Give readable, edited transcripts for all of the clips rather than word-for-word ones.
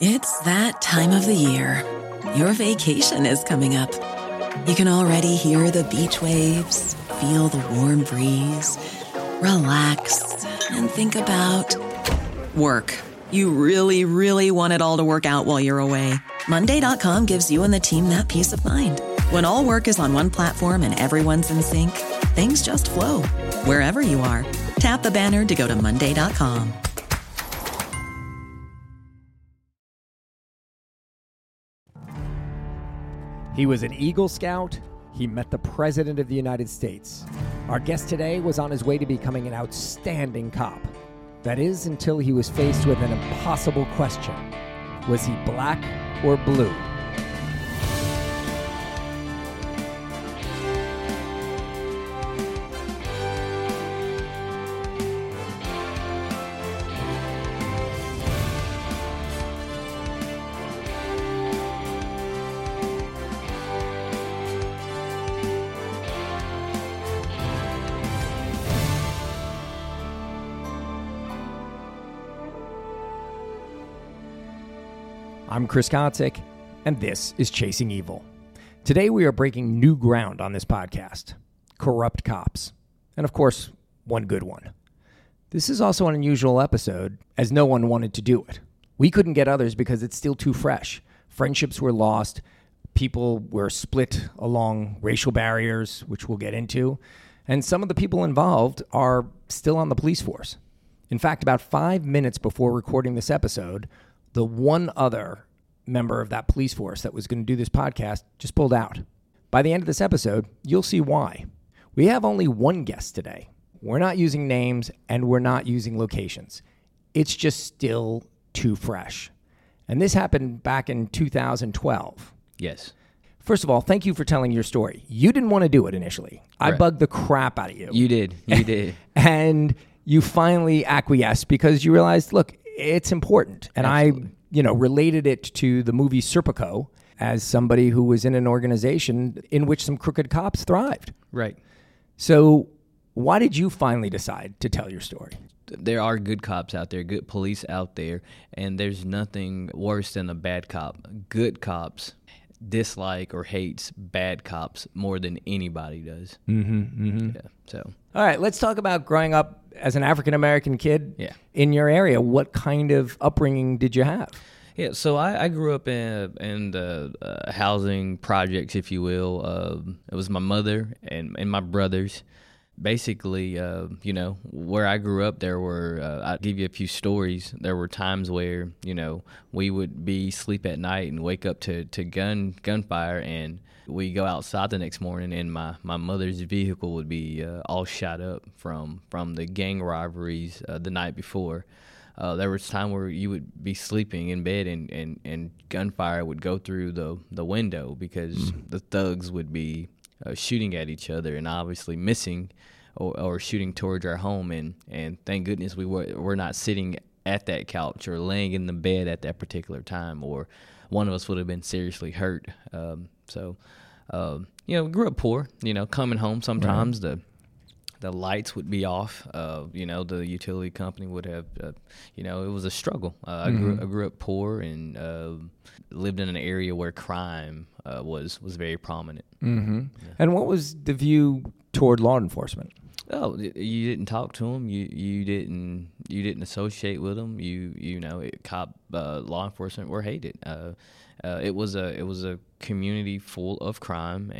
It's that time of the year. Your vacation is coming up. You can already hear the beach waves, feel the warm breeze, relax, and think about work. You really, really want it all to work out while you're away. Monday.com gives you and the team that peace of mind. When all work is on one platform and everyone's in sync, things just flow. Wherever you are, tap the banner to go to Monday.com. He was an Eagle Scout. He met the President of the United States. Our guest today was on his way to becoming an outstanding cop. That is, until he was faced with an impossible question. Was he black or blue? I'm Chris Kotick, and this is Chasing Evil. Today we are breaking new ground on this podcast, corrupt cops, and of course, one good one. This is also an unusual episode, as no one wanted to do it. We couldn't get others because it's still too fresh. Friendships were lost, people were split along racial barriers, which we'll get into, and some of the people involved are still on the police force. In fact, about 5 minutes before recording this episode, the one other member of that police force that was going to do this podcast just pulled out. By the end of this episode, you'll see why. We have only one guest today. We're not using names and we're not using locations. It's just still too fresh. And this happened back in 2012. Yes. First of all, thank you for telling your story. You didn't want to do it initially. I bugged the crap out of you. You did. You did. And you finally acquiesced because you realized, look, it's important. And Absolutely. I, related it to the movie Serpico as somebody who was in an organization in which some crooked cops thrived. Right. So why did you finally decide to tell your story? There are good cops out there, good police out there, and there's nothing worse than a bad cop. Good cops dislike or hates bad cops more than anybody does. Yeah, so. All right, let's talk about growing up as an African-American kid in your area. What kind of upbringing did you have? Yeah, so I grew up in the housing projects, if you will. It was my mother and my brothers. Basically, where I grew up, there were, I'll give you a few stories. There were times where, we would be asleep at night and wake up to gunfire, and we go outside the next morning, and my mother's vehicle would be all shot up from the gang rivalries the night before. There was time where you would be sleeping in bed and gunfire would go through the window because the thugs would be shooting at each other and obviously missing or shooting towards our home. And thank goodness we're not sitting at that couch or laying in the bed at that particular time, or one of us would have been seriously hurt. We grew up poor, coming home sometimes the lights would be off. The utility company would have, it was a struggle. I grew up poor and lived in an area where crime was very prominent. Yeah. And what was the view toward law enforcement? Oh, you didn't talk to them. You didn't associate with them. Law enforcement were hated. It was a community full of crime,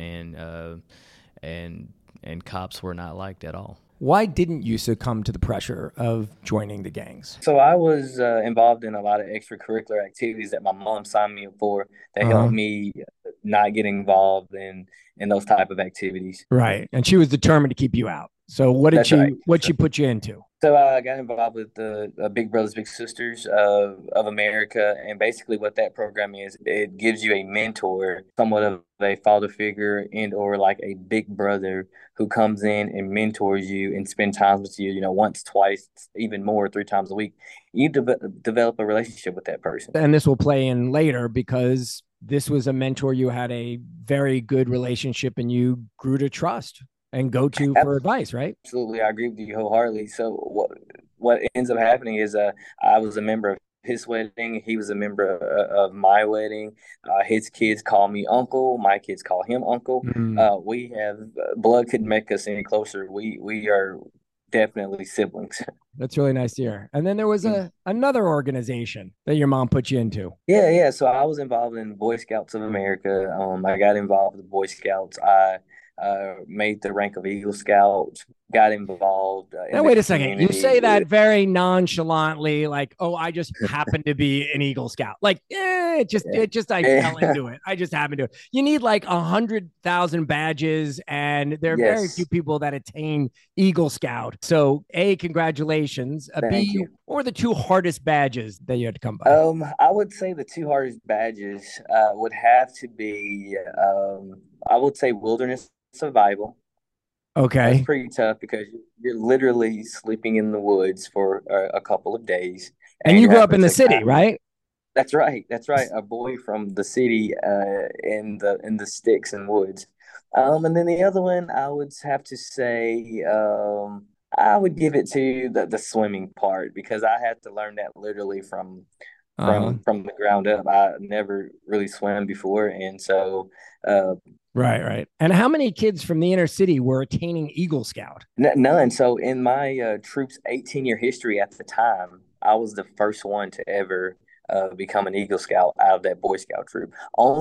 and cops were not liked at all. Why didn't you succumb to the pressure of joining the gangs? So I was involved in a lot of extracurricular activities that my mom signed me up for that helped me not get involved in those type of activities. Right. And she was determined to keep you out. So what she put you into? So I got involved with the Big Brothers Big Sisters of America, and basically what that program is, it gives you a mentor, somewhat of a father figure and or like a big brother who comes in and mentors you and spend time with you, once, twice, even more, 3 times a week. You develop a relationship with that person. And this will play in later because this was a mentor you had a very good relationship and you grew to trust and go to for advice, right? Absolutely. I agree with you wholeheartedly. So what ends up happening is I was a member of his wedding. He was a member of my wedding. His kids call me uncle. My kids call him uncle. Mm, We have blood couldn't make us any closer. We are definitely siblings. that's really nice to hear. And then there was another organization that your mom put you into. Yeah, yeah. So I was involved in Boy Scouts of America. I got involved with the Boy Scouts. I made the rank of Eagle Scout. Got involved in Now, the wait a second. You community. say that very nonchalantly, like, "Oh, I just happened to be an Eagle Scout." Like, I fell Yeah. into it. I just happened to. You need like 100,000 badges, and there are very few Yes. people that attain Eagle Scout. So, A, congratulations. Thank B, you. what were the two hardest badges that you had to come by? I would say the two hardest badges would have to be, I would say wilderness survival. That's Okay, pretty tough because you're literally sleeping in the woods for a couple of days, and and you you're grew up having in the to city, kind of. right? That's right. That's right. A boy from the city, in the sticks and woods. And then the other one, I would have to say, I would give it to the swimming part because I had to learn that literally Uh huh. from the ground up. I never really swam before, and so uh, Right, right. And how many kids from the inner city were attaining Eagle Scout? none. So in my troop's 18-year history at the time, I was the first one to ever become an Eagle Scout out of that Boy Scout troop.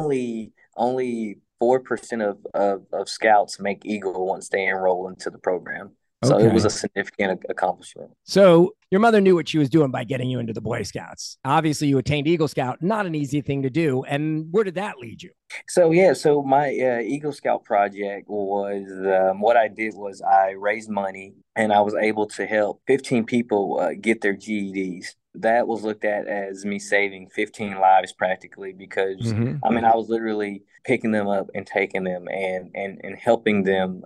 Only 4% of scouts make Eagle once they enroll into the program. So it was a Okay. significant accomplishment. So your mother knew what she was doing by getting you into the Boy Scouts. Obviously, you attained Eagle Scout, not an easy thing to do. And where did that lead you? So yeah, so my Eagle Scout project was what I did was I raised money and I was able to help 15 people get their GEDs. That was looked at as me saving 15 lives practically because Mm-hmm. I mean I was literally picking them up and taking them and helping them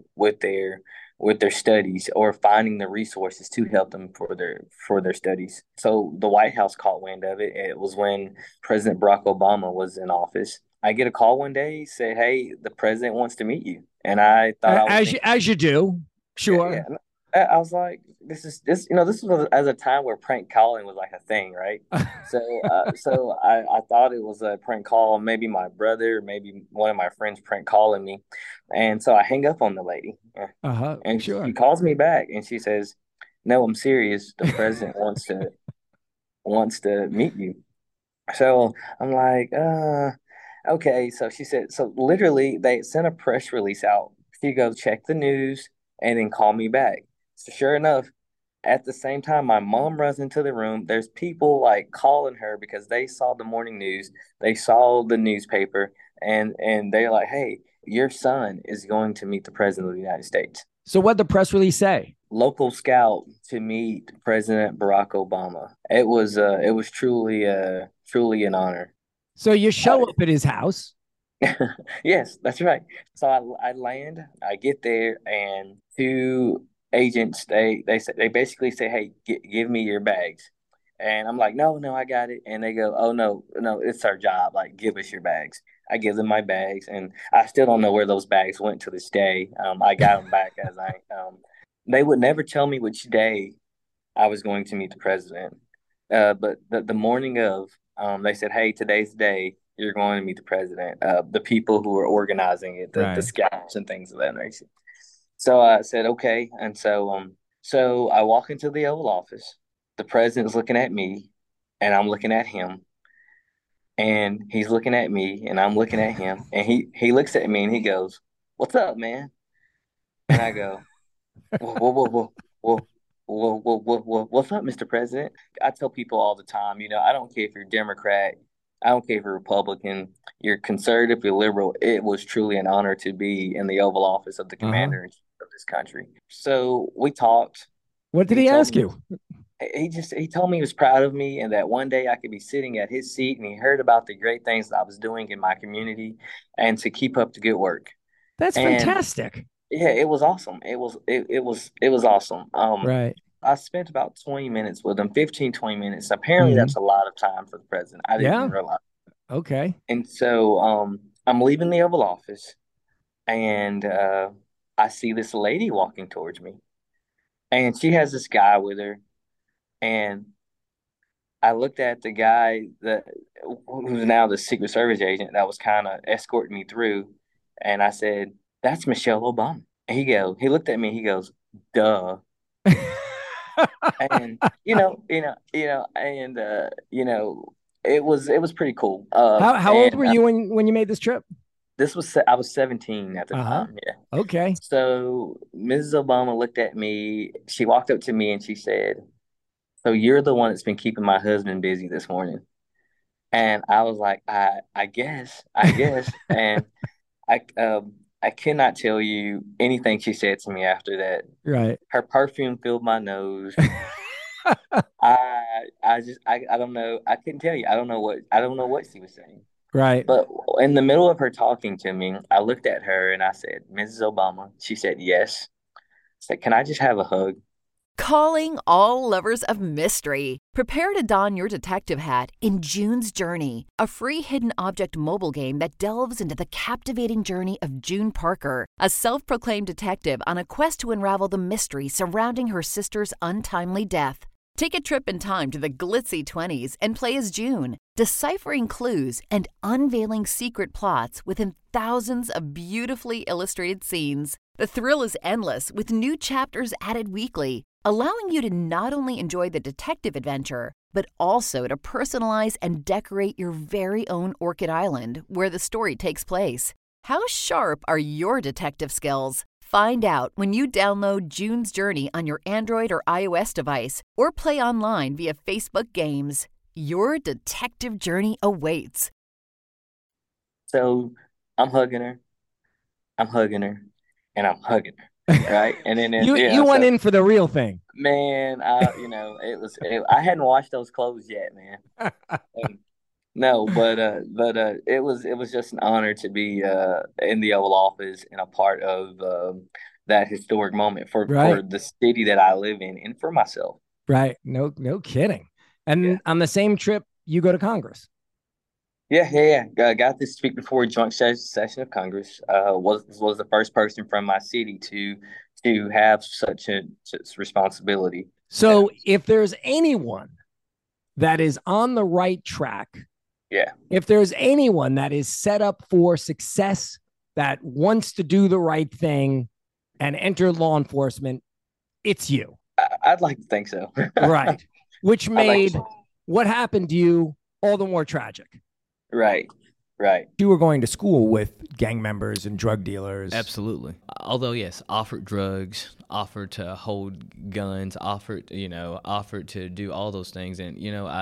with their studies or finding the resources to help them for their studies. So the White House caught wind of it. It was when President Barack Obama was in office. I get a call one day, he said, "Hey, the president wants to meet you." And I thought I was As being, you do, yeah, yeah. sure. I was like, this was as a time where prank calling was like a thing, right? So I thought it was a prank call, maybe my brother, maybe one of my friends prank calling me. And so I hang up on the lady Uh-huh. and she Sure. calls me back and she says, "No, I'm serious. The president wants to meet you." So I'm like, okay. So she said, so literally they sent a press release out. She goes, check the news and then call me back. So sure enough, at the same time, my mom runs into the room. There's people like calling her because they saw the morning news, they saw the newspaper, and they're like, "Hey, your son is going to meet the president of the United States." So what the press release say? Local scout to meet President Barack Obama. It was truly an honor. So you Uh, show up at his house. yes, that's right. So I land, I get there, and two agents they basically say, "Hey, give me your bags," and I'm like, "No, no, I got it." And they go, "Oh no, no, it's our job. Like, give us your bags." I give them my bags, and I still don't know where those bags went to this day. I got them back as I. They would never tell me which day I was going to meet the president. But the morning of, they said, "Hey, today's the day. You're going to meet the president." The people who were organizing it, the Right. scouts and things of that nature. So I said, "Okay." And so I walk into the Oval Office. The president's looking at me, and I'm looking at him, and he's looking at me, and I'm looking at him, and he looks at me and he goes, "What's up, man?" And I go, whoa, whoa, whoa, whoa, whoa, what's up, Mr. President? I tell people all the time, I don't care if you're Democrat, I don't care if you're Republican, you're conservative, you're liberal. It was truly an honor to be in the Oval Office of the Uh-huh. commander of this country. So we talked. What did He he told ask me you? he told me he was proud of me and that one day I could be sitting at his seat and he heard about the great things that I was doing in my community and to keep up the good work. That's And fantastic. yeah, it was awesome. It was awesome. Right. I spent about 20 minutes with him, 15, 20 minutes. Apparently Mm-hmm. that's a lot of time for the president. I didn't Yeah. even realize. Okay. And so I'm leaving the Oval Office and I see this lady walking towards me. And she has this guy with her. And I looked at the guy who's now the Secret Service agent that was kind of escorting me through, and I said, "That's Michelle Obama." And he looked at me, he goes, "Duh." And it was pretty cool. How old were you when you made this trip? I was 17 at the time. Yeah. Okay. So Mrs. Obama looked at me. She walked up to me and she said, "So you're the one that's been keeping my husband busy this morning." And I was like, I guess. And I cannot tell you anything she said to me after that. Right. Her perfume filled my nose. I don't know. I couldn't tell you. I don't know what she was saying. Right. But in the middle of her talking to me, I looked at her and I said, "Mrs. Obama." She said, "Yes." I said, "Can I just have a hug?" Calling all lovers of mystery. Prepare to don your detective hat in June's Journey, a free hidden object mobile game that delves into the captivating journey of June Parker, a self-proclaimed detective on a quest to unravel the mystery surrounding her sister's untimely death. Take a trip in time to the glitzy 20s and play as June, deciphering clues and unveiling secret plots within thousands of beautifully illustrated scenes. The thrill is endless with new chapters added weekly, allowing you to not only enjoy the detective adventure, but also to personalize and decorate your very own Orchid Island where the story takes place. How sharp are your detective skills? Find out when you download June's Journey on your Android or iOS device or play online via Facebook Games. Your detective journey awaits. So I'm hugging her, and I'm hugging her, right? And then you went in for the real thing. Man, I hadn't washed those clothes yet, man. No, but it was just an honor to be in the Oval Office and a part of that historic moment for the city that I live in and for myself. Right. No kidding. And on the same trip, you go to Congress. Yeah. Got to speak before a joint session of Congress. Was the first person from my city to have such a responsibility. So if there's anyone that is on the right track, if there's anyone that is set up for success, that wants to do the right thing and enter law enforcement, it's you. I'd like to think so. Right. Which made what happened to you all the more tragic. Right. You were going to school with gang members and drug dealers. Absolutely. Although, yes, offered drugs, offered to hold guns, offered to do all those things. And,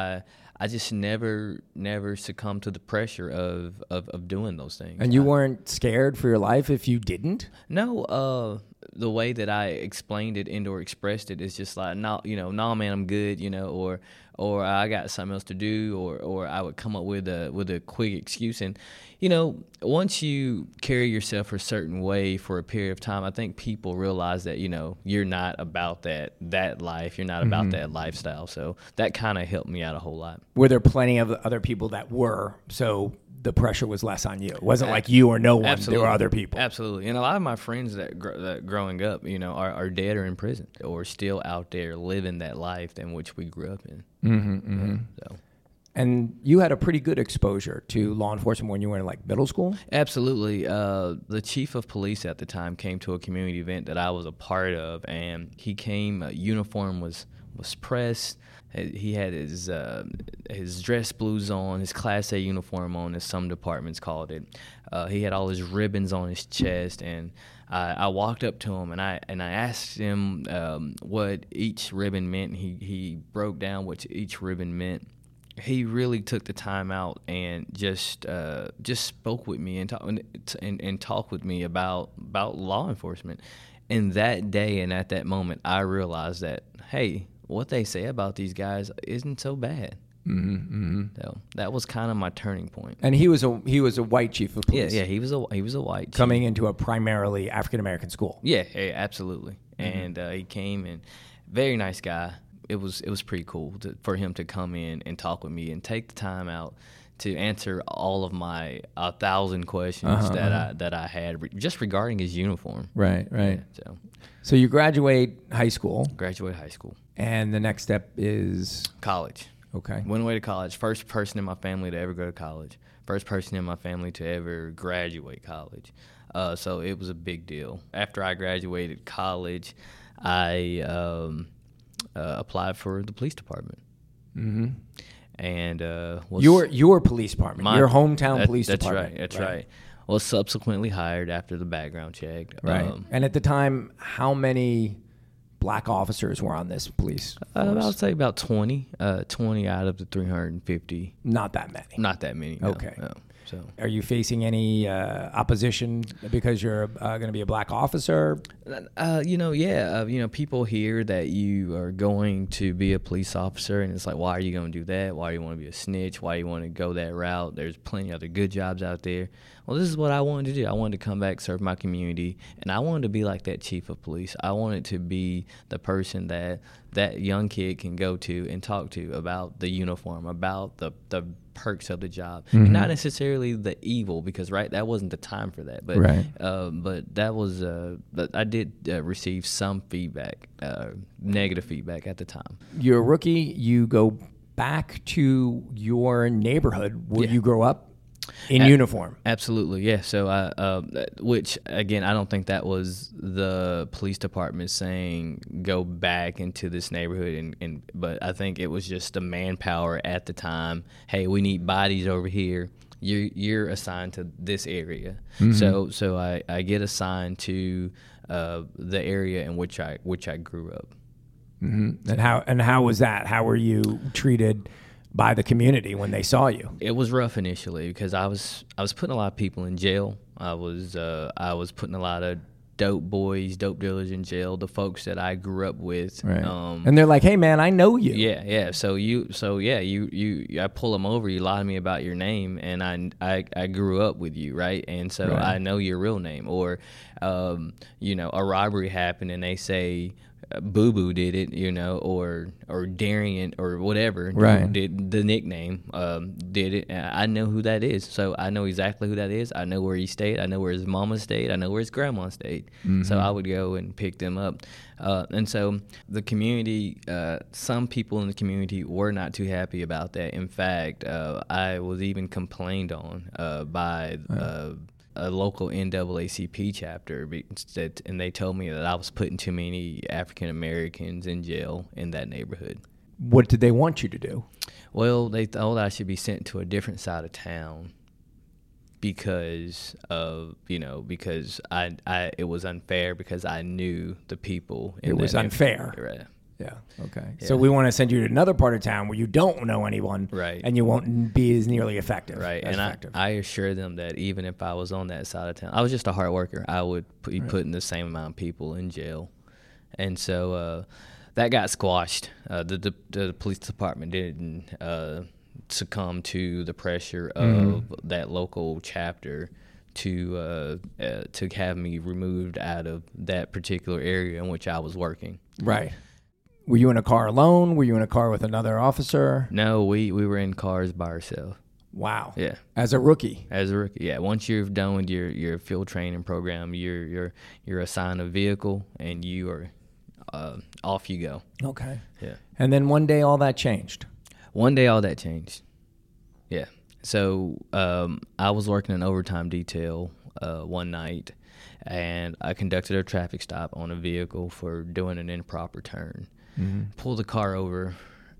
I just never succumbed to the pressure of doing those things. And you weren't scared for your life if you didn't? No, the way that I explained it or expressed it is just like, no, man, I'm good, or I got something else to do, or I would come up with a quick excuse. And, once you carry yourself a certain way for a period of time, I think people realize that, you're not about that life. You're not about that lifestyle. So that kind of helped me out a whole lot. Were there plenty of other people that were? So the pressure was less on you. It wasn't like you or no one. Absolutely. There were other people. Absolutely. And a lot of my friends that growing up, are dead or in prison or still out there living that life in which we grew up in. So. And you had a pretty good exposure to law enforcement when you were in middle school? Absolutely. The chief of police at the time came to a community event that I was a part of, and he came, uniform was pressed. He had his dress blues on, his Class A uniform on, as some departments called it. He had all his ribbons on his chest, and I walked up to him and I asked him what each ribbon meant. He broke down what each ribbon meant. He really took the time out and just spoke with me and talked with me about law enforcement. And that day and at that moment, I realized that, hey, what they say about these guys isn't so bad. So that was kind of my turning point. And he was a white chief of police. Yeah, he was a white chief. Coming into a primarily African American school. Yeah, absolutely. And he came, and very nice guy. It was pretty cool for him to come in and talk with me and take the time out to answer all of my 1,000 questions that I had just regarding his uniform. Right. Yeah, so you graduate high school. Graduate high school. And the next step is? College. Okay. Went away to college. First person in my family to ever go to college. First person in my family to ever graduate college. So it was a big deal. After I graduated college, I applied for the police department. Mm-hmm. And your police department, your hometown police department. That's right. Was subsequently hired after the background check. Right. And at the time, how many black officers were on this police force? I would say about 20. 20 out of the 350. Not that many. Not that many. No, okay. No. So, are you facing any opposition because you're going to be a black officer? People hear that you are going to be a police officer, and it's like, why are you going to do that? Why do you want to be a snitch? Why do you want to go that route? There's plenty of other good jobs out there. Well, this is what I wanted to do. I wanted to come back, serve my community, and I wanted to be like that chief of police. I wanted to be the person that young kid can go to and talk to about the uniform, about the perks of the job, and not necessarily the evil, because that wasn't the time for that. But but that was but I did receive some feedback, negative feedback at the time. You're a rookie. You go back to your neighborhood where you grew up in uniform. Absolutely, yeah. So which again, I don't think that was the police department saying go back into this neighborhood, but I think it was just the manpower at the time. Hey, we need bodies over here. You're assigned to this area. Mm-hmm. So I get assigned to the area in which I grew up. Mm-hmm. And how was that? How were you treated by the community when they saw you? It was rough initially because I was putting a lot of people in jail. I was putting a lot of dope dealers in jail. The folks that I grew up with, right. And they're like, "Hey, man, I know you." Yeah. So I pull them over. You lie to me about your name, and I grew up with you, right? And so I know your real name. Or, a robbery happened, and they say, Boo Boo did it, or Darian or whatever, right. did the nickname, did it. I know who that is, so I know exactly who that is. I know where he stayed. I know where his mama stayed. I know where his grandma stayed. Mm-hmm. So I would go and pick them up. And so the community, some people in the community were not too happy about that. In fact, I was even complained on by a local NAACP chapter, and they told me that I was putting too many African Americans in jail in that neighborhood. What did they want you to do? Well, they thought I should be sent to a different side of town because it was unfair, because I knew the people. It was unfair. Right. Yeah. Okay. Yeah. So we want to send you to another part of town where you don't know anyone, right? And you won't be as nearly effective, right? And I assure them that even if I was on that side of town, I was just a hard worker. I would be putting the same amount of people in jail, and so that got squashed. The police department didn't succumb to the pressure of that local chapter to have me removed out of that particular area in which I was working. Right. Were you in a car alone? Were you in a car with another officer? No, we were in cars by ourselves. Wow. Yeah. As a rookie. Yeah. Once you're done with your field training program, you're assigned a vehicle and you are off you go. Okay. Yeah. And then one day all that changed. Yeah. So I was working an overtime detail one night, and I conducted a traffic stop on a vehicle for doing an improper turn. Mm-hmm. Pulled the car over.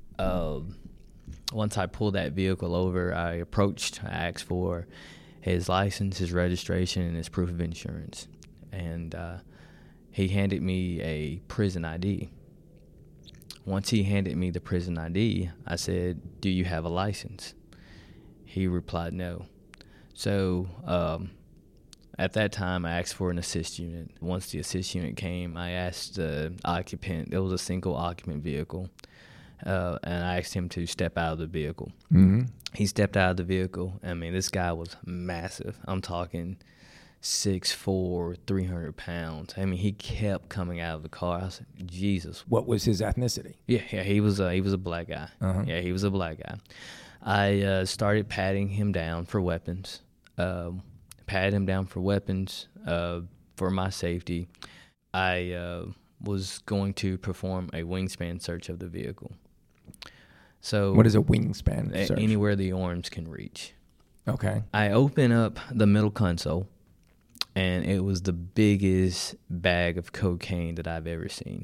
Once I pulled that vehicle over, I asked for his license, his registration, and his proof of insurance. And he handed me a prison ID. Once he handed me the prison ID, I said, "Do you have a license?" He replied, "No." So at that time, I asked for an assist unit. Once the assist unit came, I asked the occupant. It was a single occupant vehicle, and I asked him to step out of the vehicle. Mm-hmm. He stepped out of the vehicle. I mean, this guy was massive. I'm talking 6'4", 300 pounds. I mean, he kept coming out of the car. I said, Jesus. What was his ethnicity? Yeah, he was a black guy. Uh-huh. Yeah, he was a black guy. I started patting him down for weapons. Patted him down for weapons for my safety. I was going to perform a wingspan search of the vehicle. So What is a wingspan search? anywhere the arms can reach. Okay. I open up the middle console, and it was the biggest bag of cocaine that I've ever seen.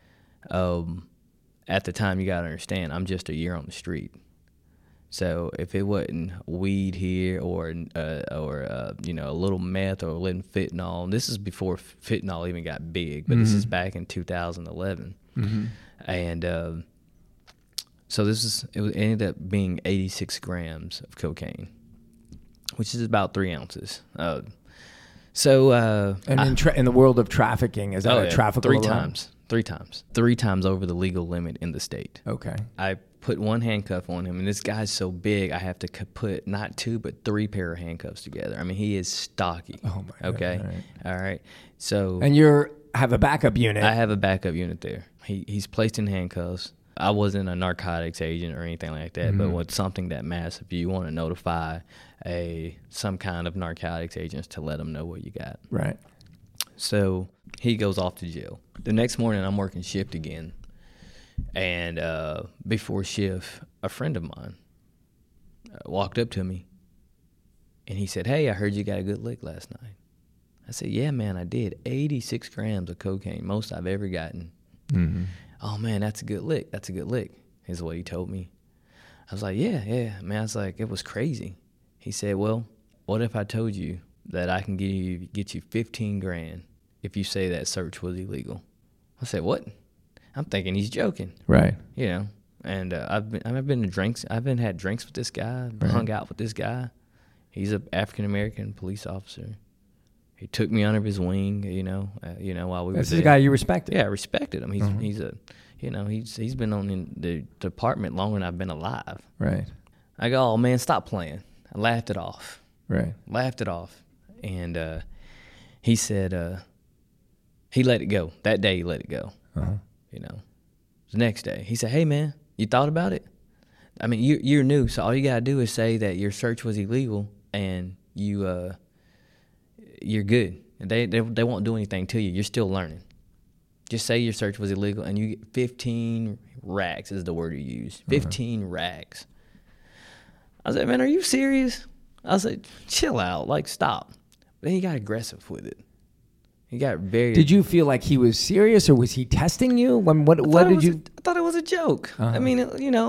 At the time, you got to understand, I'm just a year on the street. So if it wasn't weed here or you know, a little meth or a little fentanyl, this is before fentanyl even got big, but this is back in 2011. And so it ended up being 86 grams of cocaine, which is about 3 ounces. And in the world of trafficking, is that a traffic three times over the legal limit in the state. Okay. I put one handcuff on him, and this guy's so big, I have to put not 2 but 3 pair of handcuffs together. I mean, he is stocky. Oh my God. Okay. All right. So And have a backup unit. I have a backup unit there. He's placed in handcuffs. I wasn't a narcotics agent or anything like that, but with something that massive, you want to notify some kind of narcotics agents to let them know what you got. Right. So he goes off to jail. The next morning, I'm working shift again. And before shift, a friend of mine walked up to me. And he said, "Hey, I heard you got a good lick last night." I said, "Yeah, man, I did. 86 grams of cocaine, most I've ever gotten." Mm-hmm. "Oh, man, that's a good lick. That's a good lick," is what he told me. I was like, yeah, man. I was like, it was crazy. He said, "Well, what if I told you that I can get you 15 grand if you say that search was illegal?" I said, "What?" I'm thinking he's joking. Right. You know, and I've been to drinks. I've had drinks with this guy, hung out with this guy. He's an African-American police officer. He took me under his wing, while we were there. This is a guy you respected. Yeah, I respected him. He's been on the department longer than I've been alive. Right. I go, "Oh, man, stop playing." I laughed it off. Right. Laughed it off. And he said he let it go. That day he let it go. You know, the next day he said, "Hey, man, you thought about it? I mean, you're new, so all you gotta do is say that your search was illegal, and you're good. And they won't do anything to you. You're still learning. Just say your search was illegal, and you get 15 rags is the word you use. 15 rags." I said, "Man, are you serious?" I said, "Chill out, like stop." But then he got aggressive with it. He got very. Did you feel like he was serious, or was he testing you? What did you? I thought it was a joke. I mean,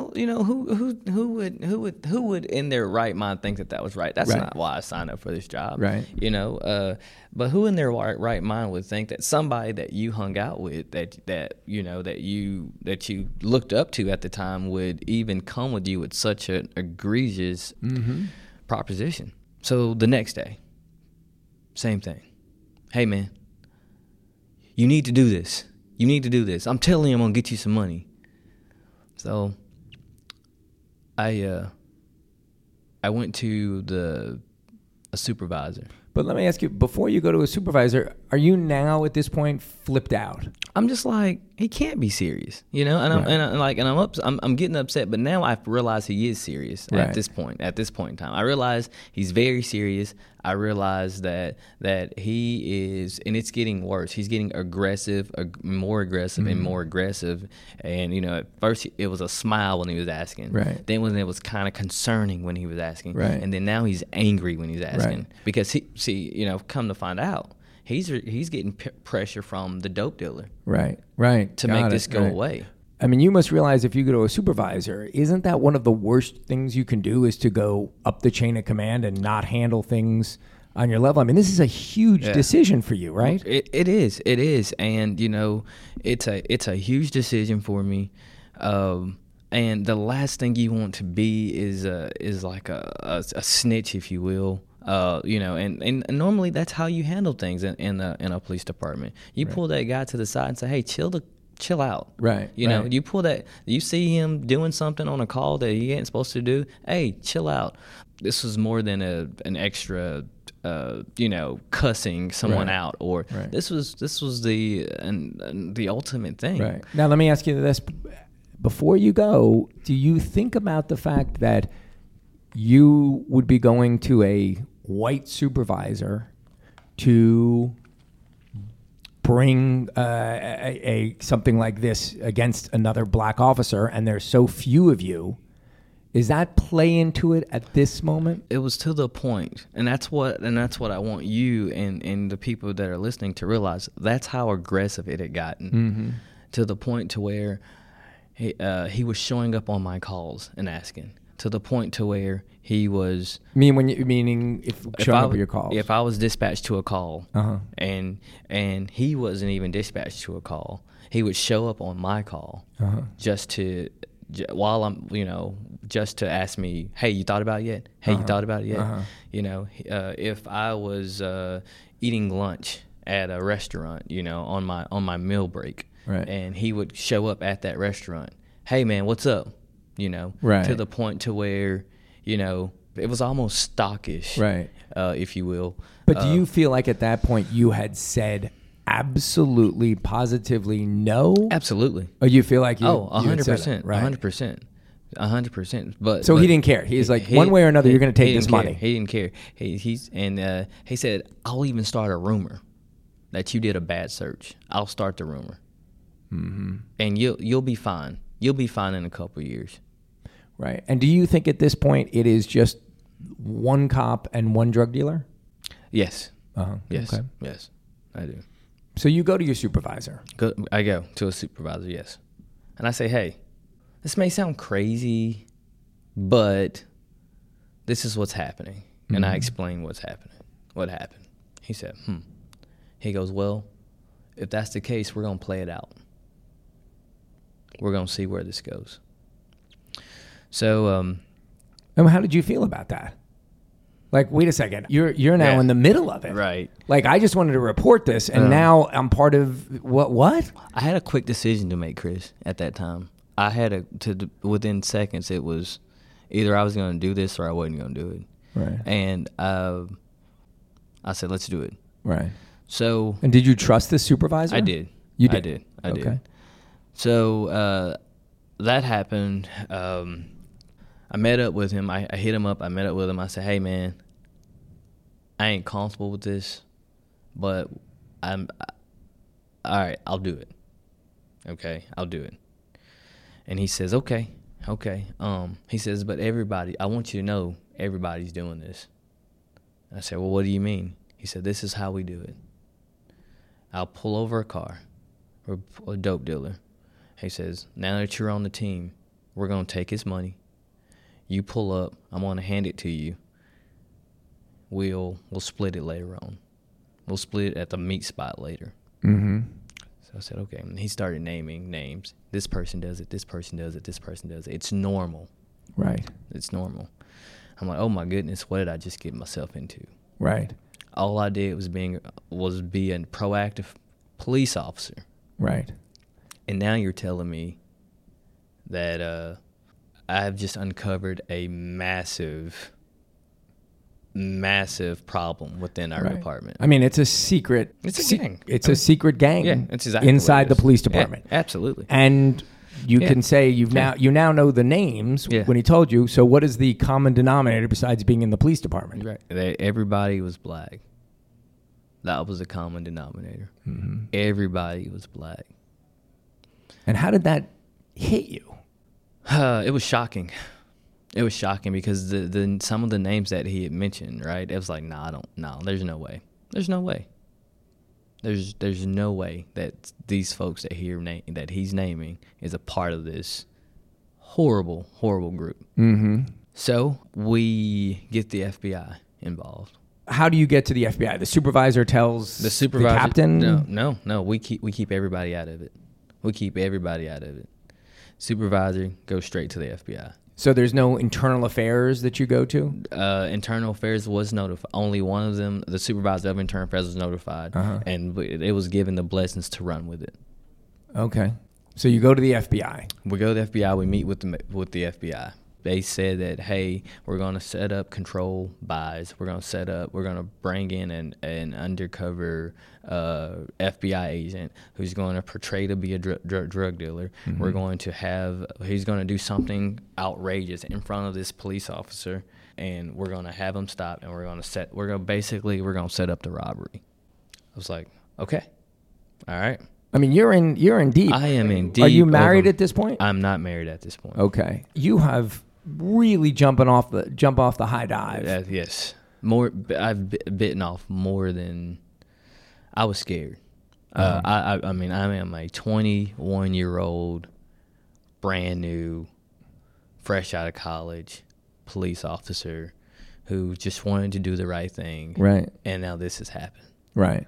who would in their right mind think that was right? That's not why I signed up for this job. Right. But who in their right mind would think that somebody that you hung out with, that you looked up to at the time, would even come with you with such an egregious proposition? So the next day, same thing. "Hey, man, you need to do this. You need to do this. I'm telling you, I'm going to get you some money." So I went to a supervisor. But let me ask you, before you go to a supervisor, are you now at this point flipped out? I'm just like, he can't be serious, and I'm getting upset. But now I realize he is serious at this point. At this point in time, I realize he's very serious. I realize that he is, and it's getting worse. He's getting aggressive, more aggressive, and more aggressive. And at first it was a smile when he was asking. Right. Then when it was kind of concerning when he was asking. Right. And then now he's angry when he's asking because come to find out, he's getting pressure from the dope dealer. Right. To make this go away. I mean, you must realize if you go to a supervisor, isn't that one of the worst things you can do, is to go up the chain of command and not handle things on your level? I mean, this is a huge decision for you, right? It is. And, it's a huge decision for me. And the last thing you want to be is like a snitch, if you will. And normally that's how you handle things in a police department. You pull that guy to the side and say, "Hey, chill out." Right. You pull that. You see him doing something on a call that he ain't supposed to do. Hey, chill out. This was more than an extra, cussing someone out, or this was the ultimate thing. Right. Now let me ask you this: before you go, do you think about the fact that you would be going to a white supervisor to bring something like this against another black officer, and there's so few of you. Is that play into it at this moment? It was to the point, and that's what I want you and the people that are listening to realize. That's how aggressive it had gotten, to the point to where he was showing up on my calls and asking. To the point to where he was. Meaning showing up at your calls. If I was dispatched to a call, and he wasn't even dispatched to a call, he would show up on my call just to ask me, hey, you thought about it yet? Hey, you thought about it yet? If I was eating lunch at a restaurant, on my meal break, right, and he would show up at that restaurant, hey man, what's up? Right. To the point to where, it was almost stockish, right, if you will. But do you feel like at that point you had said absolutely, positively no? Absolutely. Or you feel like 100%, right? 100%. But he didn't care. He's like, one way or another, you're going to take this money. He didn't care. He said, I'll even start a rumor that you did a bad search. I'll start the rumor, and you'll be fine. You'll be fine in a couple of years. Right. And do you think at this point it is just one cop and one drug dealer? Yes. Yes. Okay. Yes, I do. So you go to your supervisor. I go to a supervisor, yes. And I say, hey, this may sound crazy, but this is what's happening. And I explain what happened. He said, He goes, well, if that's the case, we're going to play it out. We're going to see where this goes. So, and how did you feel about that? Like, wait a second, you're now in the middle of it, right? Like, I just wanted to report this, and now I'm part of what? I had a quick decision to make, Chris. At that time, I had within seconds. It was either I was going to do this or I wasn't going to do it. Right. And I said, let's do it. Right. So. And did you trust the supervisor? I did. You did. I did. So that happened. I met up with him. I hit him up. I met up with him. I said, hey, man, I ain't comfortable with this, but all right, I'll do it. Okay, I'll do it. And he says, okay. He says, but I want you to know everybody's doing this. I said, well, what do you mean? He said, this is how we do it. I'll pull over a car or a dope dealer. He says, now that you're on the team, we're going to take his money. You pull up. I'm going to hand it to you. We'll split it later on. We'll split it at the meat spot later. Mm-hmm. So I said, okay. And he started naming names. This person does it. This person does it. This person does it. It's normal. Right. It's normal. I'm like, oh my goodness, what did I just get myself into? Right. All I did was be a proactive police officer. Right. And now you're telling me that I've just uncovered a massive problem within our department. I mean, it's a secret. It's a gang. It's a secret gang. Yeah, it's exactly inside the police department. Yeah, absolutely. And you can say you now know the names when he told you. So what is the common denominator besides being in the police department? Right. Everybody was black. That was the common denominator. Mm-hmm. Everybody was black. And how did that hit you? It was shocking. It was shocking because the some of the names that he had mentioned, right? It was like, there's no way. There's no way. There's no way that these folks that he's naming is a part of this horrible, horrible group. Mm-hmm. So we get the FBI involved. How do you get to the FBI? The supervisor tells the captain? No. We keep everybody out of it. We keep everybody out of it. Supervisor goes straight to the FBI. So there's no internal affairs that you go to? Internal affairs was notified. Only one of them, the supervisor of internal affairs, was notified, and it was given the blessings to run with it. Okay. So you go to the FBI. We go to the FBI. We meet with the FBI. They said that, hey, we're going to set up control buys. We're going to bring in an undercover FBI agent who's going to portray to be a drug dealer. Mm-hmm. We're going to he's going to do something outrageous in front of this police officer, and we're going to have him stop, and we're going to set up the robbery. I was like, okay, All right. I mean, you're in deep. I am in deep. Are you married at this point? I'm not married at this point. Okay. You have really jump off the high dive. Yes. I've bitten off more than I was scared. I mean, I am a 21-year-old, brand new, fresh out of college police officer who just wanted to do the right thing. Right. And now this has happened. Right.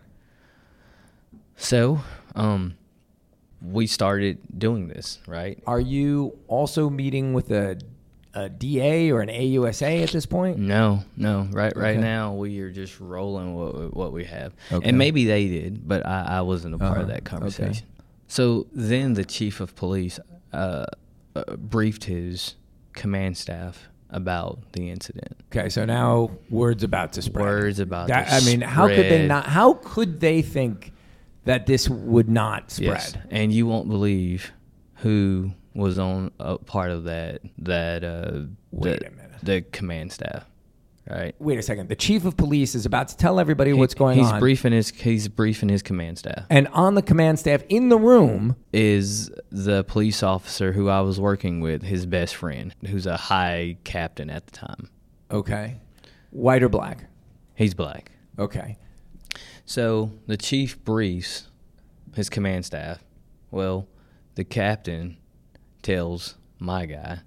So, we started doing this, right? Are you also meeting with a DA or an AUSA at this point? No. Right Okay. now we are just rolling what we have. Okay. And maybe they did, but I wasn't a part of that conversation. Okay. So then the chief of police briefed his command staff about the incident. Okay, so now word's about to spread. I mean, how could they think that this would not spread? Yes. And you won't believe who was on a part of that Wait a minute. The command staff, right? Wait a second. The chief of police is about to tell everybody what's going on. He's briefing his command staff. And on the command staff in the room is the police officer who I was working with, his best friend, who's a high captain at the time. Okay. White or black? He's black. Okay. So the chief briefs his command staff. Well, the captain tells my guy,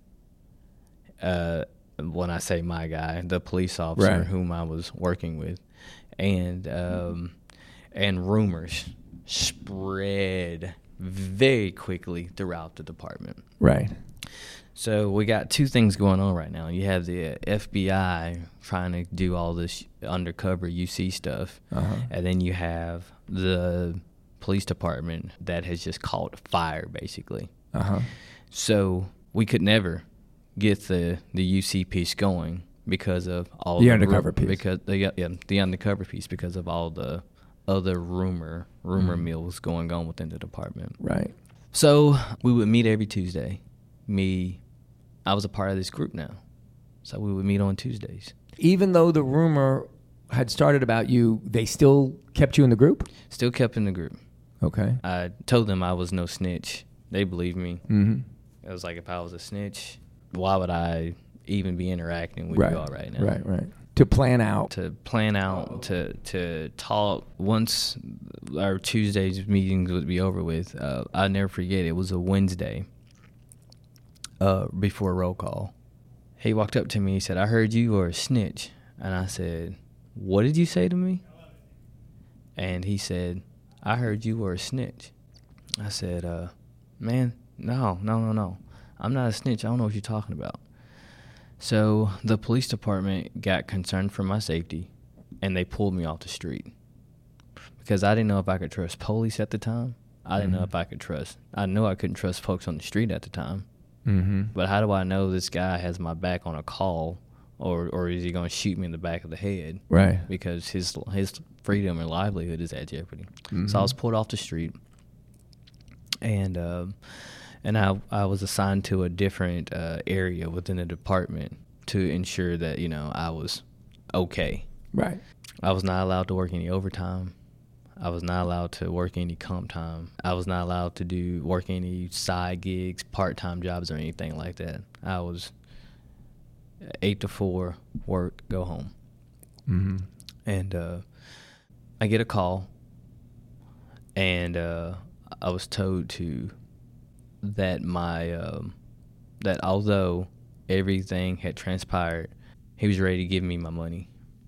when I say my guy, the police officer Right. whom I was working with, and rumors spread very quickly throughout the department. Right. So we got two things going on right now. You have the FBI trying to do all this undercover UC stuff, and then you have the police department that has just caught fire, basically. So we could never get the UC piece going because of all The undercover piece. Because the undercover piece, because of all the other rumor mills going on within the department. Right. So we would meet every Tuesday. I was a part of this group now, so we would meet on Tuesdays. Even though the rumor had started about you, they still kept you in the group? Still kept in the group. Okay. I told them I was no snitch. They believed me. Mm-hmm. It was like, if I was a snitch, why would I even be interacting with you all right now? Right. To plan out. To talk. Once our Tuesdays meetings would be over with, I'll never forget, it was a Wednesday before roll call. He walked up to me, he said, "I heard you were a snitch." And I said, "What did you say to me?" And he said, "I heard you were a snitch." I said, "Man, no. I'm not a snitch. I don't know what you're talking about." So the police department got concerned for my safety, and they pulled me off the street because I didn't know if I could trust police at the time. I didn't know if I could trust. I know I couldn't trust folks on the street at the time. Mm-hmm. But how do I know this guy has my back on a call, or is he going to shoot me in the back of the head? Right. Because his freedom and livelihood is at jeopardy. Mm-hmm. So I was pulled off the street, and I was assigned to a different area within the department to ensure that I was okay. Right. I was not allowed to work any overtime. I was not allowed to work any comp time. I was not allowed to work any side gigs, part-time jobs, or anything like that. I was 8 to 4, work, go home. Mm-hmm. And I get a call, and I was told that that although everything had transpired, he was ready to give me my money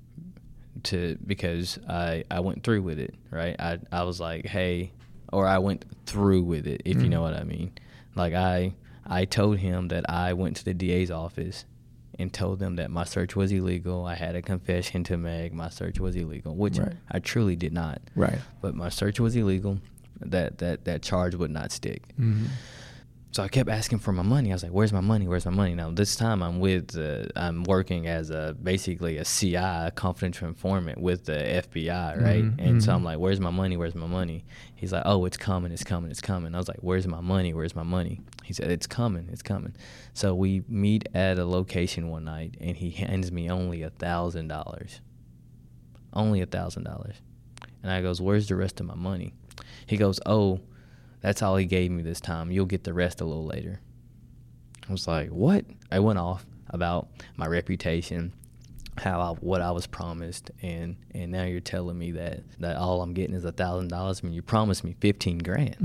because I went through with it, right? I was like, hey, or I went through with it, if you know what I mean. Like I told him that I went to the DA's office and told them that my search was illegal. I had a confession to make. My search was illegal, which Right. I truly did not. Right. But my search was illegal. That charge would not stick. Mm-hmm. So I kept asking for my money. I was like, "Where's my money? Where's my money?" Now this time I'm working as basically a CI, a confidential informant with the FBI, right? Mm-hmm. And so I'm like, "Where's my money? Where's my money?" He's like, "Oh, it's coming. I was like, "Where's my money? Where's my money?" He said, "It's coming. So we meet at a location one night, and he hands me only $1,000. Only $1,000. And I goes, "Where's the rest of my money?" He goes, "Oh, that's all he gave me this time. You'll get the rest a little later." I was like, "What?" I went off about my reputation, what I was promised, and now you're telling me that all I'm getting is $1,000. I mean, you promised me $15,000.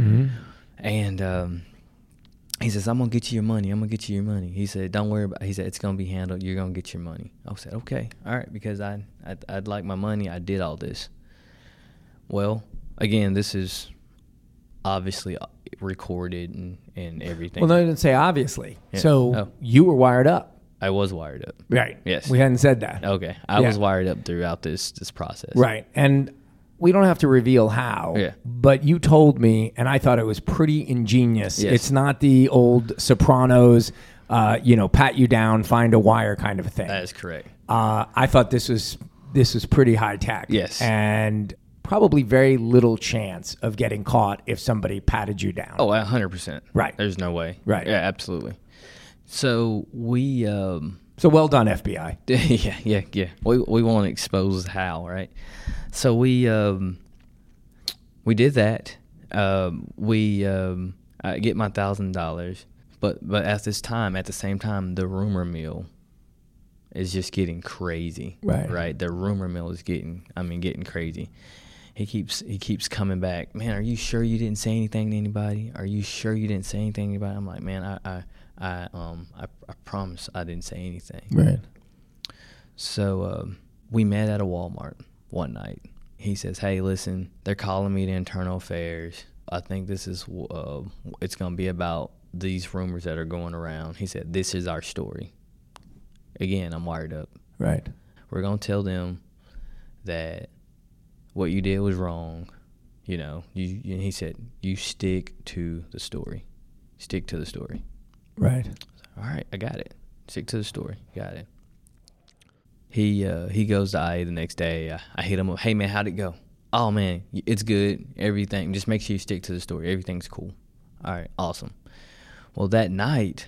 And he says, "I'm gonna get you your money. I'm gonna get you your money." He said, "Don't worry about it." He said, "It's gonna be handled. You're gonna get your money." I said, "Okay, all right," because I'd like my money. I did all this. Well, again, this is obviously recorded and everything. Well, no, I didn't say obviously. Yeah. So you were wired up. I was wired up. Right. Yes. We hadn't said that. Okay. I was wired up throughout this process. Right. And we don't have to reveal how, but you told me, and I thought it was pretty ingenious. Yes. It's not the old Sopranos, pat you down, find a wire kind of a thing. That is correct. I thought this was pretty high tech. Yes. And probably very little chance of getting caught if somebody patted you down. Oh, 100%. Right. There's no way. Right. Yeah, absolutely. So we... So well done, FBI. Yeah. We won't expose how, right? So we did that. I get my $1,000, but at the same time, the rumor mill is just getting crazy. Right. The rumor mill is getting crazy. He keeps coming back. "Man, are you sure you didn't say anything to anybody? Are you sure you didn't say anything to anybody?" I'm like, "Man, I promise I didn't say anything." Right. So we met at a Walmart one night. He says, "Hey, listen, they're calling me to internal affairs. I think this is it's going to be about these rumors that are going around." He said, "This is our story." Again, I'm wired up. Right. "We're going to tell them that what you did was wrong. He said, "You stick to the story. Stick to the story." Right. All right, I got it. Stick to the story. Got it. He goes to IA the next day. I hit him up. "Hey, man, how'd it go?" "Oh, man, it's good. Everything. Just make sure you stick to the story. Everything's cool." All right, awesome. Well, that night,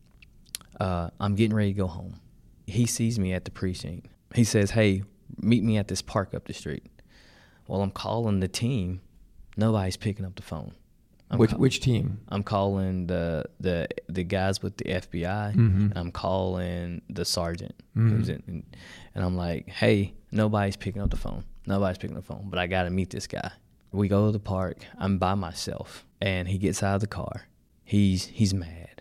I'm getting ready to go home. He sees me at the precinct. He says, "Hey, meet me at this park up the street." Well, I'm calling the team. Nobody's picking up the phone. Which team? I'm calling the guys with the FBI, and I'm calling the sergeant who's in, and I'm like, "Hey, nobody's picking up the phone. But I got to meet this guy." We go to the park. I'm by myself, and he gets out of the car. He's mad.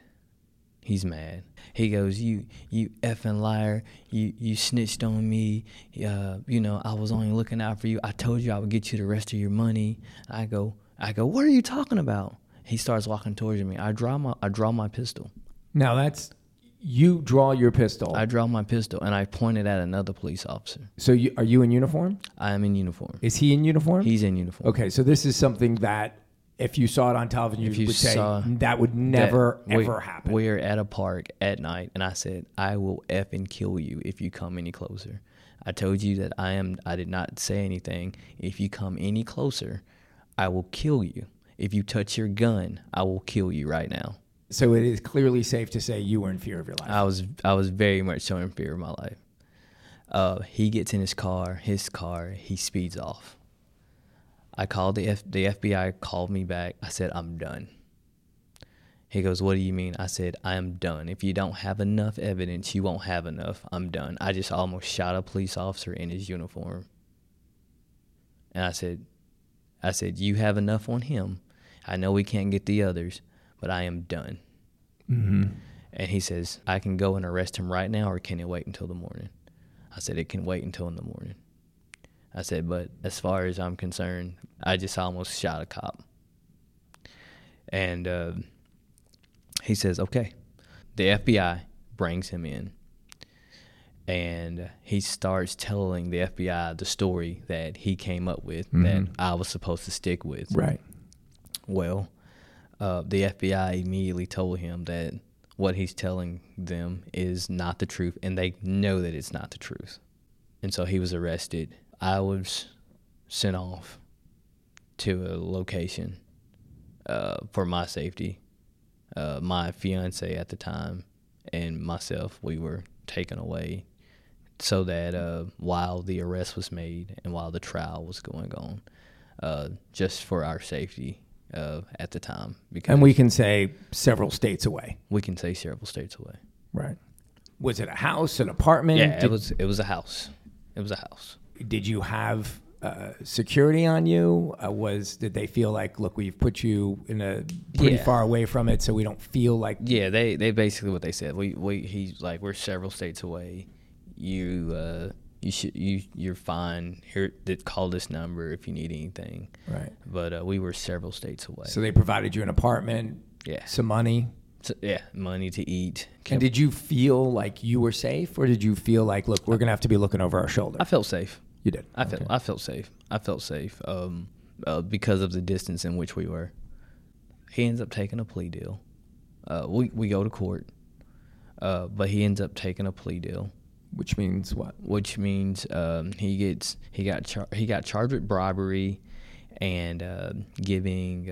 He goes, "You effing liar. You snitched on me. I was only looking out for you. I told you I would get you the rest of your money." I go, "What are you talking about?" He starts walking towards me. I draw my pistol. Now that's, you draw your pistol. I draw my pistol, and I point it at another police officer. So are you in uniform? I am in uniform. Is he in uniform? He's in uniform. Okay, so this is something that if you saw it on television, you would say that would never, ever happen. We're at a park at night, and I said, "I will effing kill you if you come any closer. I told you that I did not say anything. If you come any closer, I will kill you. If you touch your gun, I will kill you right now." So it is clearly safe to say you were in fear of your life. I was very much so in fear of my life. He gets in his car, he speeds off. I called the FBI called me back. I said, "I'm done." He goes, "What do you mean?" I said, "I am done. If you don't have enough evidence, you won't have enough. I'm done." I just almost shot a police officer in his uniform. And I said, "You have enough on him. I know we can't get the others, but I am done." And he says, "I can go and arrest him right now, or can it wait until the morning?" I said, "It can wait until in the morning." I said, "But as far as I'm concerned, I just almost shot a cop." And he says, "Okay." The FBI brings him in, and he starts telling the FBI the story that he came up with, that I was supposed to stick with. Right. Well, the FBI immediately told him that what he's telling them is not the truth, and they know that it's not the truth. And so he was arrested. I was sent off to a location for my safety. My fiance at the time and myself, we were taken away so that while the arrest was made and while the trial was going on, just for our safety at the time. Because And we can say several states away. we can say several states away. Right. Was it a house, an apartment? Yeah, it was a house. It was a house. Did you have security on you? Did they feel like, look, we've put you in a pretty far away from it, so we don't feel like? Yeah, they basically what they said. He's like, we're several states away. You're fine. Here, call this number if you need anything. Right. But we were several states away. So they provided you an apartment. Yeah. Some money. So, money to eat. And did you feel like you were safe, or did you feel like, look, we're gonna have to be looking over our shoulder? I felt safe. You did. I felt safe. I felt safe because of the distance in which we were. He ends up taking a plea deal. We go to court, but he ends up taking a plea deal. Which means what? Which means he got charged with bribery and giving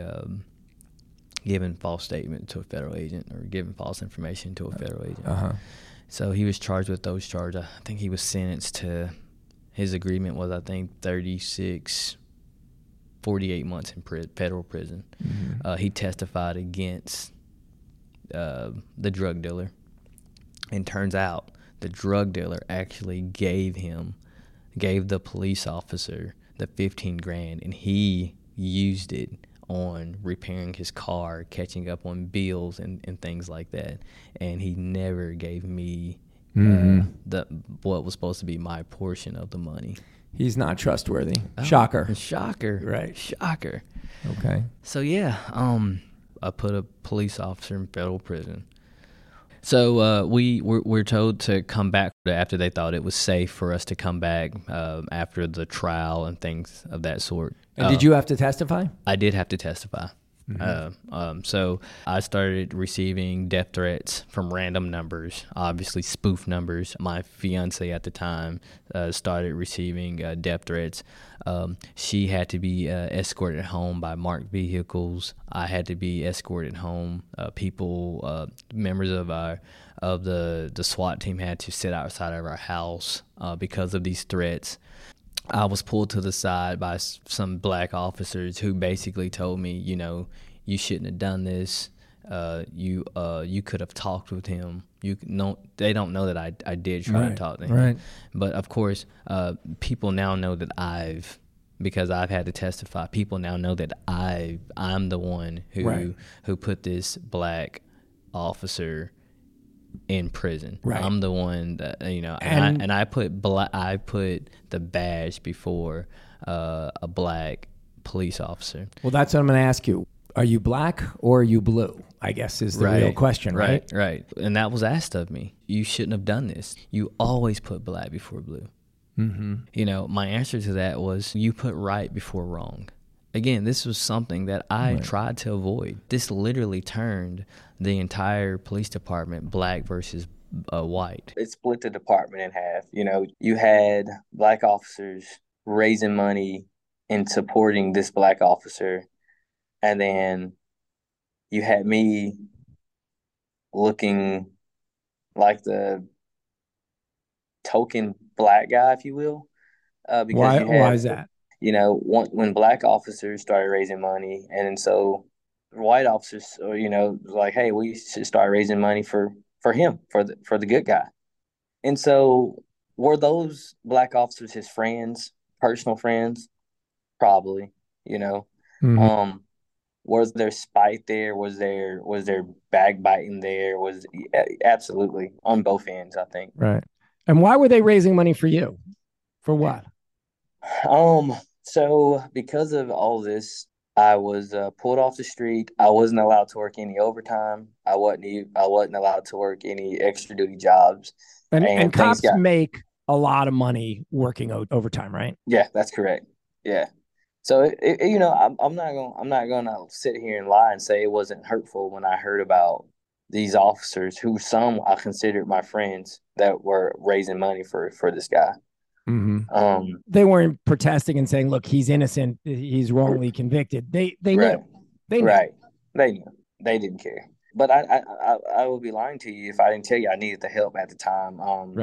false statement to a federal agent, or giving false information to a federal agent. So he was charged with those charges. I think he was sentenced to. His agreement was, I think, 48 months in federal prison. Mm-hmm. He testified against the drug dealer. And turns out the drug dealer actually gave the police officer the $15,000, and he used it on repairing his car, catching up on bills and things like that. And he never gave me what was supposed to be my portion of the money. He's not trustworthy. Shocker. Right. Shocker. Okay. So yeah, I put a police officer in federal prison. So we're told to come back after they thought it was safe for us to come back after the trial and things of that sort. And did you have to testify? I did have to testify. So I started receiving death threats from random numbers, obviously spoof numbers. My fiance at the time started receiving death threats. She had to be escorted home by marked vehicles. I had to be escorted home. Members of the SWAT team had to sit outside of our house because of these threats. I was pulled to the side by some black officers who basically told me, you shouldn't have done this. You could have talked with him. They don't know that I did try to talk to him. Right. But of course, people now know that because I've had to testify. People now know that I'm the one who put this black officer in prison. Right. I'm the one that and I put the badge before a black police officer. Well, that's what I'm going to ask you. Are you black or are you blue? I guess is the real question, right? Right. And that was asked of me. You shouldn't have done this. You always put black before blue. Mm-hmm. My answer to that was, you put right before wrong. Again, this was something that I tried to avoid. This literally turned the entire police department black versus white. It split the department in half. You had black officers raising money and supporting this black officer, and then you had me looking like the token black guy, if you will. Because why is that? When black officers started raising money, and so white officers, like, hey, we should start raising money for him, for the good guy. And so, were those black officers his friends, personal friends? Probably. Mm-hmm. Was there spite there? Was there backbiting there? Absolutely on both ends, I think. Right. And why were they raising money for you? For what? So because of all this, I was pulled off the street. I wasn't allowed to work any overtime. I wasn't allowed to work any extra duty jobs. And cops make a lot of money working overtime, right? Yeah, that's correct. Yeah. So I'm not gonna sit here and lie and say it wasn't hurtful when I heard about these officers, who some I considered my friends, that were raising money for this guy. Mm-hmm. They weren't protesting and saying, "Look, he's innocent. He's wrongly convicted." They knew. They knew. Right. They knew. They didn't care. But I would be lying to you if I didn't tell you I needed the help at the time. Right.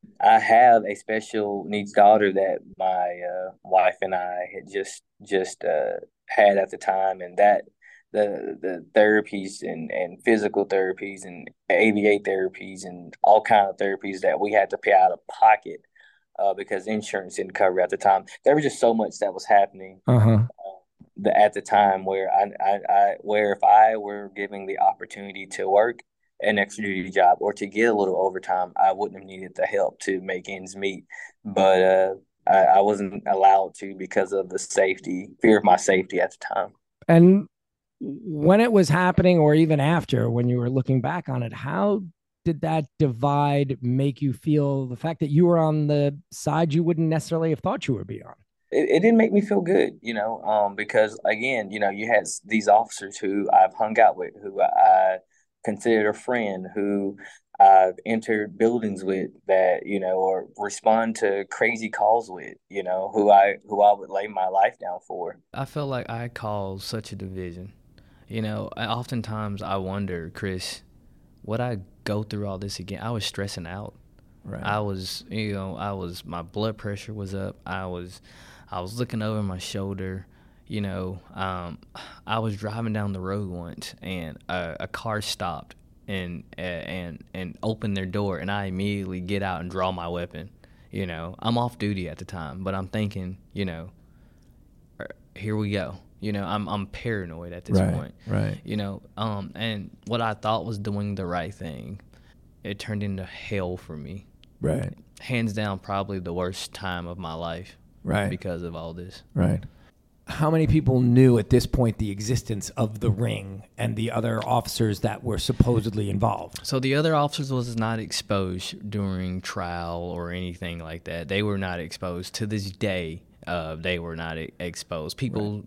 I have a special needs daughter that my wife and I had just had at the time, and that the therapies and physical therapies and ABA therapies and all kind of therapies that we had to pay out of pocket because insurance didn't cover at the time. There was just so much that was happening Uh-huh. at the time where where if I were given the opportunity to work an extra duty job or to get a little overtime, I wouldn't have needed the help to make ends meet. But I wasn't allowed to because of the fear of my safety at the time. And when it was happening, or even after, when you were looking back on it, how did that divide make you feel, the fact that you were on the side you wouldn't necessarily have thought you would be on? It didn't make me feel good, because again, you had these officers who I've hung out with, who I considered a friend, who I've entered buildings with that, or respond to crazy calls with, who I would lay my life down for. I felt like I caused such a division. Oftentimes I wonder, Chris, would I go through all this again? I was stressing out. Right. My blood pressure was up. I was looking over my shoulder. I was driving down the road once, and a car stopped and opened their door, and I immediately get out and draw my weapon. I'm off duty at the time, but I'm thinking, here we go. I'm paranoid at this point. Right. And what I thought was doing the right thing, it turned into hell for me. Right. Hands down, probably the worst time of my life. Right. Because of all this. Right. How many people knew at this point the existence of the ring and the other officers that were supposedly involved? So the other officers was not exposed during trial or anything like that. They were not exposed to this day. They were not exposed. People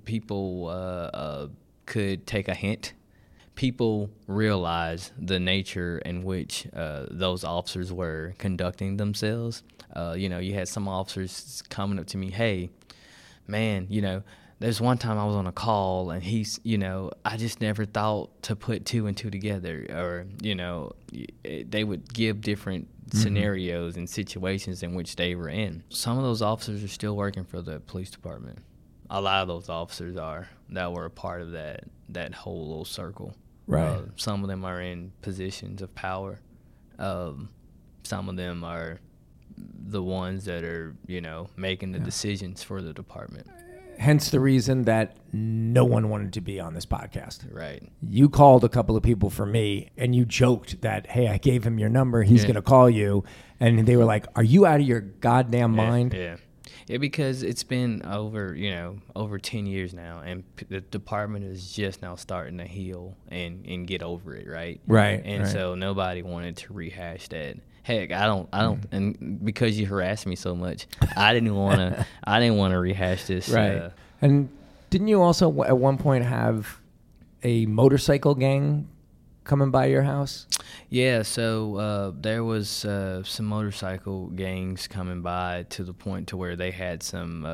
could take a hint. People realized the nature in which those officers were conducting themselves. You had some officers coming up to me, hey, man, there's one time I was on a call and he's, I just never thought to put two and two together. Or, they would give different scenarios and situations in which they were in. Some of those officers are still working for the police department. A lot of those officers that were a part of that whole little circle. Right. Some of them are in positions of power. Some of them are the ones that are, making the decisions for the department. Hence the reason that no one wanted to be on this podcast. Right. You called a couple of people for me, and you joked that, hey, I gave him your number. He's going to call you. And they were like, are you out of your goddamn mind? Yeah. Yeah, because it's been over 10 years now, and the department is just now starting to heal and get over it, right? Right. And so nobody wanted to rehash that. Heck, I don't, and because you harassed me so much, I didn't want to rehash this. Right. And didn't you also at one point have a motorcycle gang coming by your house? Yeah, so there was some motorcycle gangs coming by to the point to where they had some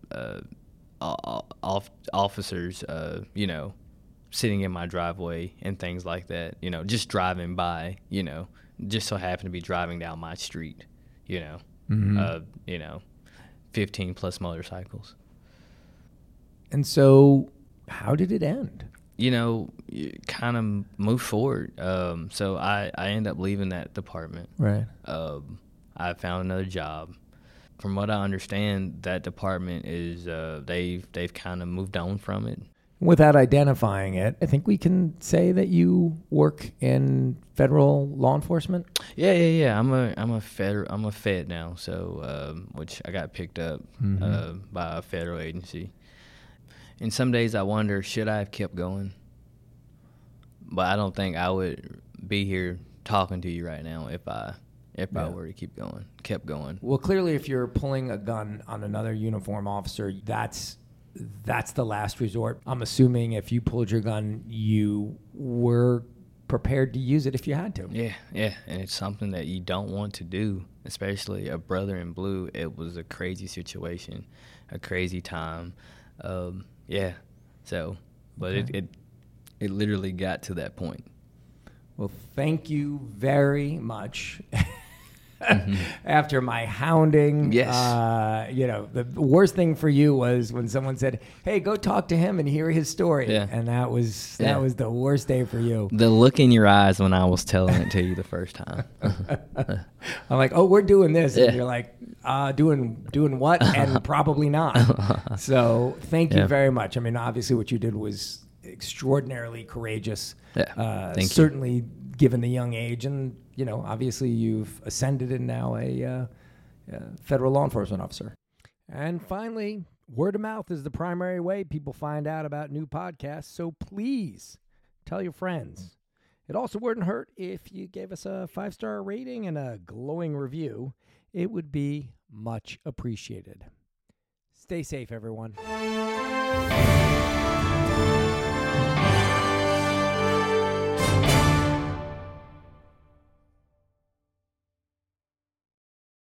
officers, sitting in my driveway and things like that, just driving by, just so happened to be driving down my street, 15 plus motorcycles. And so how did it end? You kind of move forward. So I ended up leaving that department. Right. I found another job. From what I understand, that department is they've kind of moved on from it. Without identifying it, I think we can say that you work in federal law enforcement. Yeah. I'm a fed now. So which I got picked up by a federal agency. And some days I wonder, should I have kept going? But I don't think I would be here talking to you right now if I were to kept going. Well, clearly, if you're pulling a gun on another uniform officer, that's the last resort. I'm assuming if you pulled your gun, you were prepared to use it if you had to. Yeah, and it's something that you don't want to do, especially a brother in blue. It was a crazy situation, a crazy time. Yeah, so, but okay. It literally got to that point. Well, thank you very much. after my hounding. Yes. The worst thing for you was when someone said, "Hey, go talk to him and hear his story." Yeah. And that was the worst day for you. The look in your eyes when I was telling it to you the first time. I'm like, "Oh, we're doing this," and Yeah. you're like, "Doing what?" And probably not. So thank you very much. I mean, obviously, what you did was extraordinarily courageous. Yeah. Thank you. Certainly, given the young age, and obviously, you've ascended and now a federal law enforcement officer. And finally, word of mouth is the primary way people find out about new podcasts. So please tell your friends. It also wouldn't hurt if you gave us a 5-star rating and a glowing review. It would be much appreciated. Stay safe, everyone.